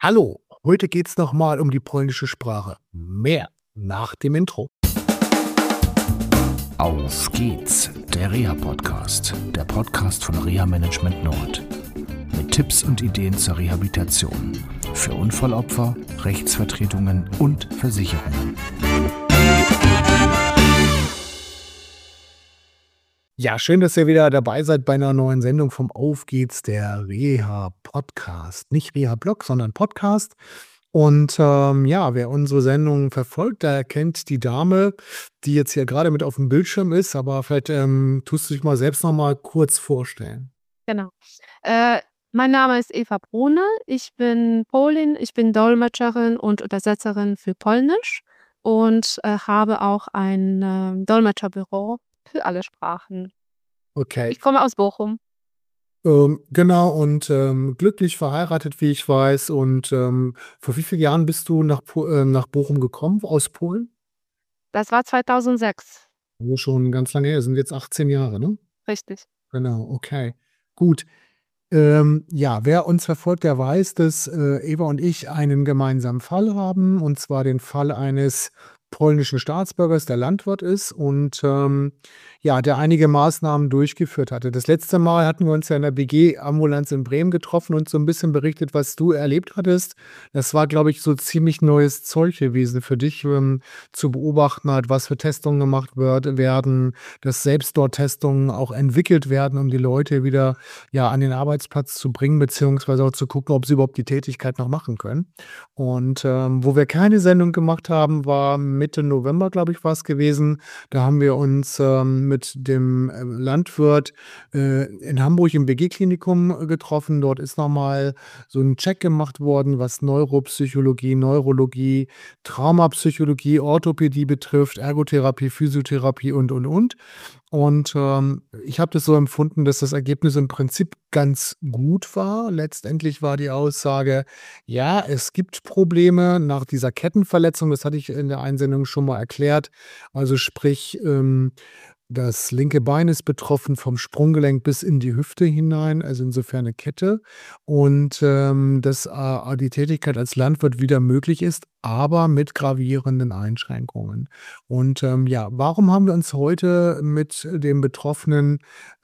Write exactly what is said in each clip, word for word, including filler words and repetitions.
Hallo, heute geht's noch mal um die polnische Sprache. Mehr nach dem Intro. Auf geht's, der Reha-Podcast, der Podcast von Reha Management Nord. Mit Tipps und Ideen zur Rehabilitation für Unfallopfer, Rechtsvertretungen und Versicherungen. Ja, schön, dass ihr wieder dabei seid bei einer neuen Sendung vom Auf geht's, der Reha-Podcast. Nicht Reha-Blog, sondern Podcast. Und ähm, ja, wer unsere Sendung verfolgt, der erkennt die Dame, die jetzt hier gerade mit auf dem Bildschirm ist. Aber vielleicht ähm, tust du dich mal selbst noch mal kurz vorstellen. Genau. Äh, mein Name ist Eva Brune. Ich bin Polin. Ich bin Dolmetscherin und Übersetzerin für Polnisch und äh, habe auch ein äh, Dolmetscherbüro für alle Sprachen. Okay. Ich komme aus Bochum. Ähm, genau, und ähm, glücklich verheiratet, wie ich weiß. Und ähm, vor wie vielen Jahren bist du nach, Po- äh, nach Bochum gekommen, aus Polen? Das war zweitausendsechs. Also schon ganz lange her, sind jetzt achtzehn Jahre, ne? Richtig. Genau, okay. Gut. Ähm, ja, wer uns verfolgt, der weiß, dass äh, Eva und ich einen gemeinsamen Fall haben, und zwar den Fall eines polnischen Staatsbürgers, der Landwirt ist und ähm, ja, der einige Maßnahmen durchgeführt hatte. Das letzte Mal hatten wir uns ja in der B G-Ambulanz in Bremen getroffen und so ein bisschen berichtet, was du erlebt hattest. Das war, glaube ich, so ziemlich neues Zeug gewesen für dich, ähm, zu beobachten, halt, was für Testungen gemacht wird, werden, dass selbst dort Testungen auch entwickelt werden, um die Leute wieder ja, an den Arbeitsplatz zu bringen, beziehungsweise auch zu gucken, ob sie überhaupt die Tätigkeit noch machen können. Und ähm, wo wir keine Sendung gemacht haben, war Mitte November, glaube ich, war es gewesen. Da haben wir uns ähm, mit dem äh, Landwirt äh, in Hamburg im B G-Klinikum getroffen. Dort ist nochmal so ein Check gemacht worden, was Neuropsychologie, Neurologie, Traumapsychologie, Orthopädie betrifft, Ergotherapie, Physiotherapie und, und, und. Und ähm, ich habe das so empfunden, dass das Ergebnis im Prinzip ganz gut war. Letztendlich war die Aussage, ja, es gibt Probleme nach dieser Kettenverletzung. Das hatte ich in der Einsendung schon mal erklärt. Also sprich, ähm, das linke Bein ist betroffen vom Sprunggelenk bis in die Hüfte hinein, also insofern eine Kette. Und ähm, dass äh, die Tätigkeit als Landwirt wieder möglich ist, aber mit gravierenden Einschränkungen. Und ähm, ja, warum haben wir uns heute mit dem Betroffenen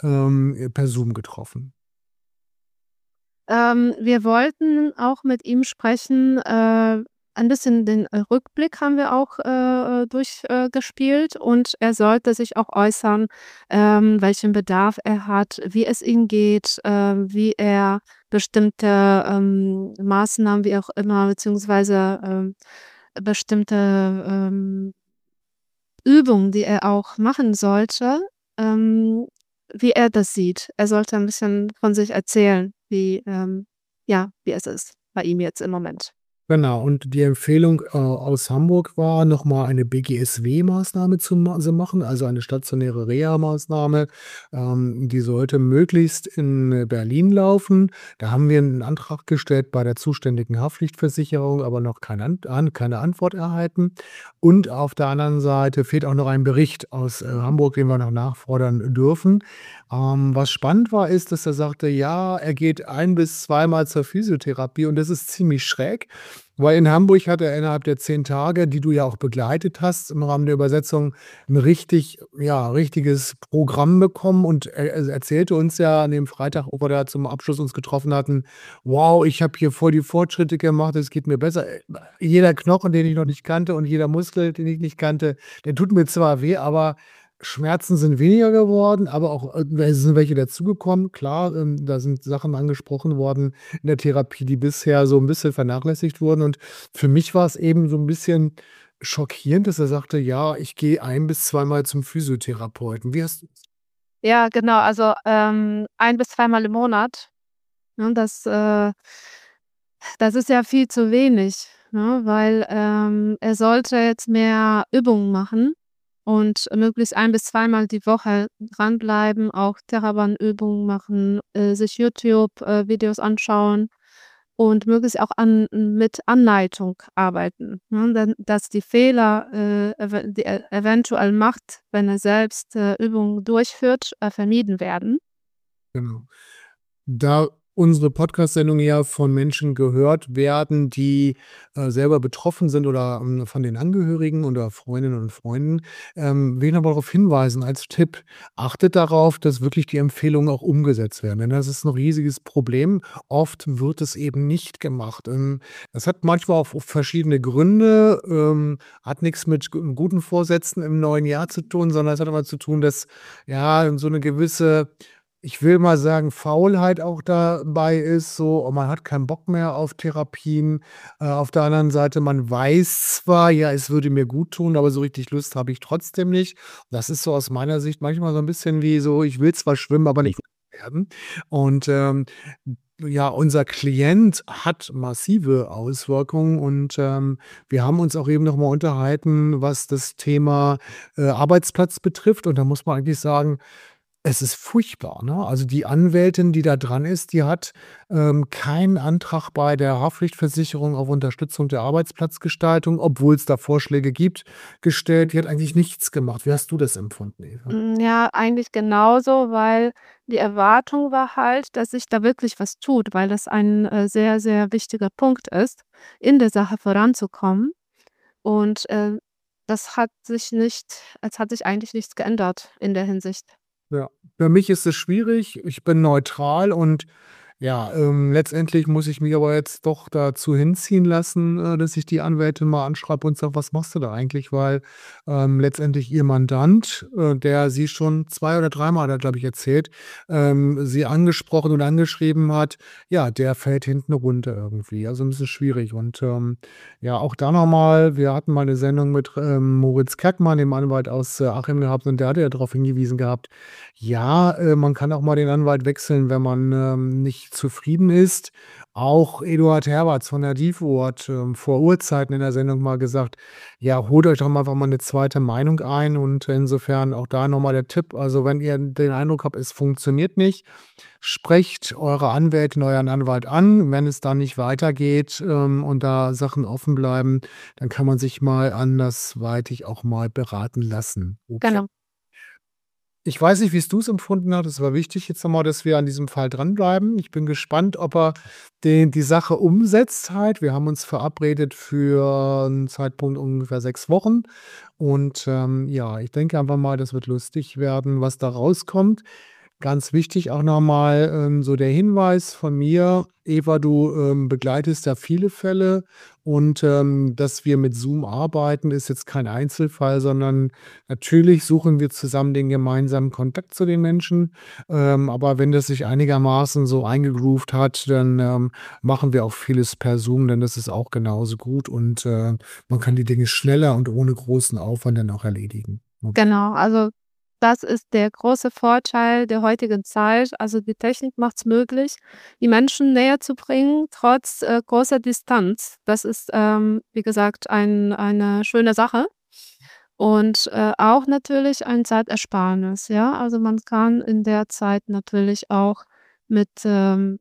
ähm, per Zoom getroffen? Ähm, wir wollten auch mit ihm sprechen. Äh, ein bisschen den äh, Rückblick haben wir auch äh, durchgespielt äh, gespielt und er sollte sich auch äußern, ähm, welchen Bedarf er hat, wie es ihm geht, äh, wie er bestimmte ähm, Maßnahmen, wie auch immer, beziehungsweise ähm, bestimmte ähm, Übungen, die er auch machen sollte, ähm, wie er das sieht. Er sollte ein bisschen von sich erzählen, wie, ähm, ja, wie es ist bei ihm jetzt im Moment. Genau, und die Empfehlung äh, aus Hamburg war, nochmal eine B G S W-Maßnahme zu ma zu machen, also eine stationäre Reha-Maßnahme. Ähm, die sollte möglichst in äh, Berlin laufen. Da haben wir einen Antrag gestellt bei der zuständigen Haftpflichtversicherung, aber noch keine, Ant an, keine Antwort erhalten. Und auf der anderen Seite fehlt auch noch ein Bericht aus äh, Hamburg, den wir noch nachfordern dürfen. Ähm, was spannend war, ist, dass er sagte, ja, er geht ein bis zweimal zur Physiotherapie und das ist ziemlich schräg. Weil in Hamburg hat er innerhalb der zehn Tage, die du ja auch begleitet hast im Rahmen der Übersetzung, ein richtig ja, richtiges Programm bekommen und er er erzählte uns ja an dem Freitag, wo wir da zum Abschluss uns getroffen hatten: „Wow, ich habe hier voll die Fortschritte gemacht, es geht mir besser. Äh, jeder Knochen, den ich noch nicht kannte und jeder Muskel, den ich nicht kannte, der tut mir zwar weh, aber Schmerzen sind weniger geworden, aber auch, äh, es sind welche dazugekommen. Klar, ähm, da sind Sachen angesprochen worden in der Therapie, die bisher so ein bisschen vernachlässigt wurden. Und für mich war es eben so ein bisschen schockierend, dass er sagte: „Ja, ich gehe ein bis zweimal zum Physiotherapeuten.“ Wie hast du Ja, genau, also, ähm, ein bis zweimal im Monat, ne, das, äh das ist ja viel zu wenig, ne, weil, ähm, er sollte jetzt mehr Übungen machen und möglichst ein bis zweimal die Woche dranbleiben, auch Theraband-Übungen machen, äh, sich YouTube äh, Videos anschauen und möglichst auch an mit Anleitung arbeiten, ne, dann dass die Fehler, äh, ev die er eventuell macht, wenn er selbst, äh, Übungen durchführt, äh, vermieden werden. genau. Da unsere Podcast-Sendung ja von Menschen gehört werden, die, äh, selber betroffen sind oder, hm, von den Angehörigen oder Freundinnen und Freunden, ähm, will ich noch mal darauf hinweisen als Tipp: Achtet darauf, dass wirklich die Empfehlungen auch umgesetzt werden, denn das ist 'n riesiges Problem. Oft wird es eben nicht gemacht. Ähm, das hat manchmal auch verschiedene Gründe, ähm, hat nix mit g guten Vorsätzen im neuen Jahr zu tun, sondern es hat damit zu tun, dass, ja, so 'ne gewisse, ich will mal sagen, Faulheit auch dabei ist so und man hat keinen Bock mehr auf Therapien. Äh, auf der anderen Seite, man weiß zwar: „Ja, es würde mir guttun, aber so richtig Lust habe ich trotzdem nicht.“ Das ist so aus meiner Sicht manchmal so 'n bisschen wie so: „Ich will zwar schwimmen, aber nicht werden.“ Und, ähm, ja, unser Klient hat massive Auswirkungen und, ähm, wir haben uns auch eben noch mal unterhalten, was das Thema, äh, Arbeitsplatz betrifft und da muss man eigentlich sagen, es ist furchtbar, ne? Also, die Anwältin, die da dran ist, die hat, ähm, keinen Antrag bei der Haftpflichtversicherung auf Unterstützung der Arbeitsplatzgestaltung, obwohl's da Vorschläge gibt, gestellt. Die hat eigentlich nichts gemacht. Wie hast du das empfunden, Eva? Hm, ja, eigentlich genauso, weil die Erwartung war halt, dass sich da wirklich was tut, weil das ein, äh, sehr, sehr wichtiger Punkt ist, in der Sache voranzukommen. Und, äh, das hat sich nicht es hat sich eigentlich nichts geändert in der Hinsicht. Ja, für mich ist es schwierig. Ich bin neutral und ja, ähm, letztendlich muss ich mich aber jetzt doch dazu hinziehen lassen, äh, dass ich die Anwältin mal anschreibe und sage: „Was machst du da eigentlich?“ Weil, ähm, letztendlich ihr Mandant, äh, der sie schon zwei oder dreimal, hat er, glaube ich, erzählt, ähm, sie angesprochen und angeschrieben hat, ja, der fällt hinten runter irgendwie. Also 'n bisschen schwierig und, ähm, ja, auch da noch mal, wir hatten mal 'ne Sendung mit, ähm, Moritz Kerkmann, dem Anwalt aus, äh, Achim gehabt und der hatte ja darauf hingewiesen gehabt, ja, äh, man kann auch mal den Anwalt wechseln, wenn man, ähm, nicht zufrieden ist. Auch Eduard Herwarts von der DIFO hat, ähm, vor Urzeiten in der Sendung mal gesagt: „Ja, holt euch doch mal einfach mal 'ne zweite Meinung ein.“ Und insofern auch da noch mal der Tipp, also, wenn ihr den Eindruck habt, es funktioniert nicht, sprecht eure Anwältin, euren Anwalt an. Wenn es dann nicht weitergeht, ähm, und da Sachen offen bleiben, dann kann man sich mal andersweitig auch mal beraten lassen. Okay. Genau. Ich weiß nicht, wie's du's empfunden hat. Es war wichtig jetzt noch mal, dass wir an diesem Fall dranbleiben. Ich bin gespannt, ob er den die Sache umsetzt halt. Wir haben uns verabredet für 'n Zeitpunkt ungefähr sechs Wochen und, ähm, ja, ich denke einfach mal, das wird lustig werden, was da rauskommt. Ganz wichtig auch noch mal, ähm, so der Hinweis von mir: Eva, du, ähm, begleitest ja viele Fälle und, ähm, dass wir mit Zoom arbeiten, ist jetzt kein Einzelfall, sondern natürlich suchen wir zusammen den gemeinsamen Kontakt zu den Menschen. Ähm, aber wenn das sich einigermaßen so eingegroovt hat, dann, ähm, machen wir auch vieles per Zoom, denn das ist auch genauso gut und, äh, man kann die Dinge schneller und ohne großen Aufwand dann auch erledigen. Okay. Genau, also, das ist der große Vorteil der heutigen Zeit. Also, die Technik macht's möglich, die Menschen näher zu bringen, trotz, äh, großer Distanz. Das ist, ähm, wie gesagt, ein eine schöne Sache und, äh, auch natürlich ein Zeitersparnis, ja? Also, man kann in der Zeit natürlich auch mit, ähm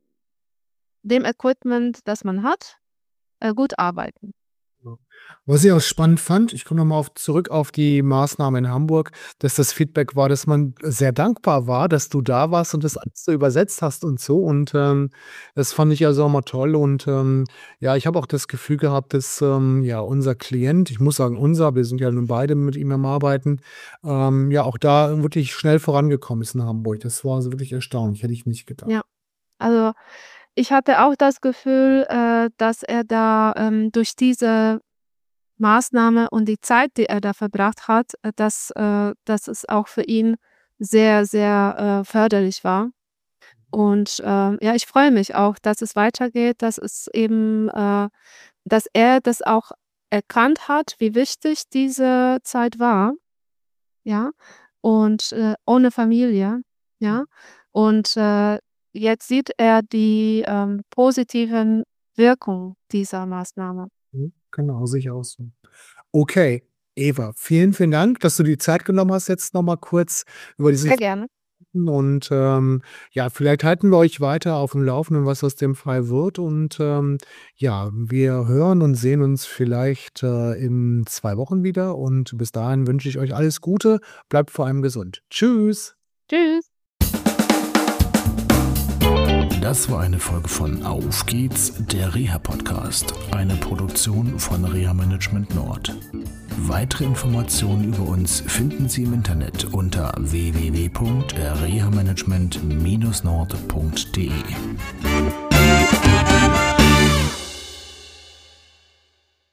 dem Equipment, das man hat, äh, gut arbeiten. Ja. Was ich auch spannend fand, ich komme noch mal auf zurück auf die Maßnahme in Hamburg, dass das Feedback war, dass man sehr dankbar war, dass du da warst und das alles so übersetzt hast und so und, ähm, das fand ich also auch mal toll und, ähm, ja, ich habe auch das Gefühl gehabt, dass, ähm, ja, unser Klient ich muss sagen unser, wir sind ja nun beide mit ihm am Arbeiten, ähm, ja, auch da wirklich schnell vorangekommen ist in Hamburg. Das war also wirklich erstaunlich, hätte ich nicht gedacht. Ja, also, ich hatte auch das Gefühl, äh, dass er da, ähm, durch diese Maßnahme und die Zeit, die er da verbracht hat, äh, dass äh, dass es auch für ihn sehr, sehr, äh, förderlich war. Und, ähm, ja, ich freue mich auch, dass es weitergeht, dass es eben äh, dass er das auch erkannt hat, wie wichtig diese Zeit war, ja, und, äh, ohne Familie, ja? Und, äh, jetzt sieht er die, ähm, positiven Wirkungen dieser Maßnahme. Mhm, genau, sehe ich auch so. Okay, Eva, vielen, vielen Dank, dass du die Zeit genommen hast, jetzt noch mal kurz über diese Sehr gerne. und, ähm, ja, vielleicht halten wir euch weiter aufm Laufenden, was aus dem Fall wird und, ähm, ja, wir hören und sehen uns vielleicht, äh, in zwei Wochen wieder und bis dahin wünsche ich euch alles Gute. Bleibt vor allem gesund. Tschüss. Tschüss. Das war eine Folge von Auf geht's, der Reha-Podcast, eine Produktion von Reha Management Nord. Weitere Informationen über uns finden Sie im Internet unter w w w punkt reha management Bindestrich nord punkt d e.